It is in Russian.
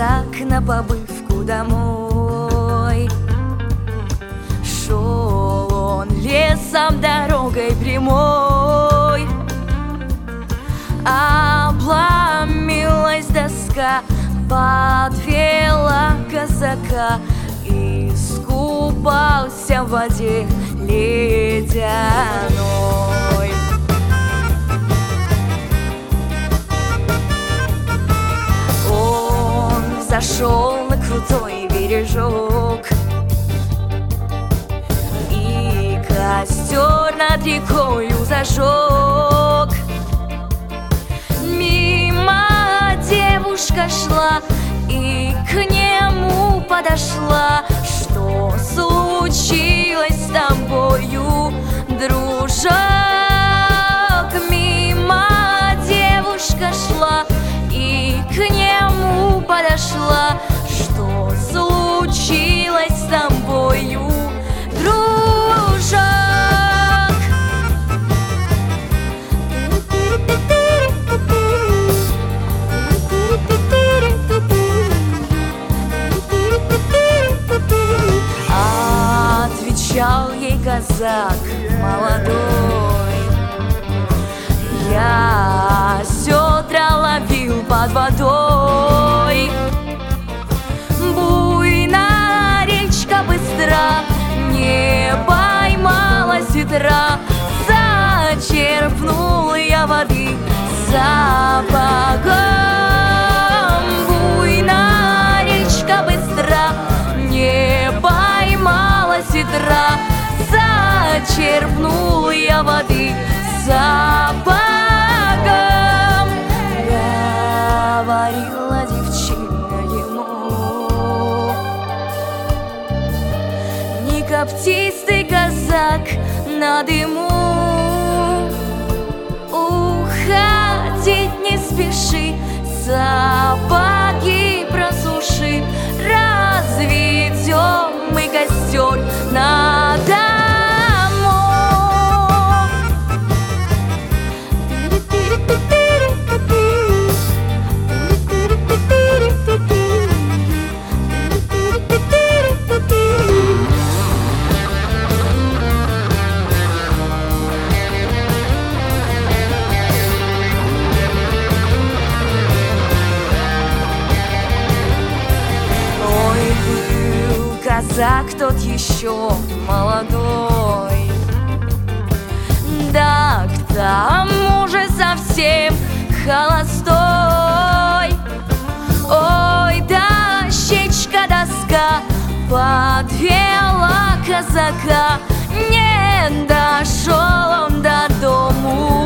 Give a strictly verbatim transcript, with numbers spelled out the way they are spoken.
казак на побывку домой. Шел он лесом дорогой прямой, обломилась доска, подвела казака, и искупался в воде ледяной. Он зашел на крутой бережок, и костер над рекою зажег. Мимо девушка шла и к нему подошла. Что случилось с тобою, дружок? Мимо девушка шла и к нему подошла. Что случилось с тобою, дружок? Отвечал ей казак молодой: я седра ловил под водой. Буйная речка быстра, не поймала сетра. Зачерпнул я воды сапогом. Буйная речка быстра, не поймала сетра. Зачерпнул я воды сапогом. Говорила девчина ему: не коптись ты, казак, на дыму, уходить не спеши, сапоги просуши. Разведем мы костер на домой. Казак тот еще молодой, да к тому же совсем холостой. Ой, дощечка доска подвела казака, не дошел он до дому.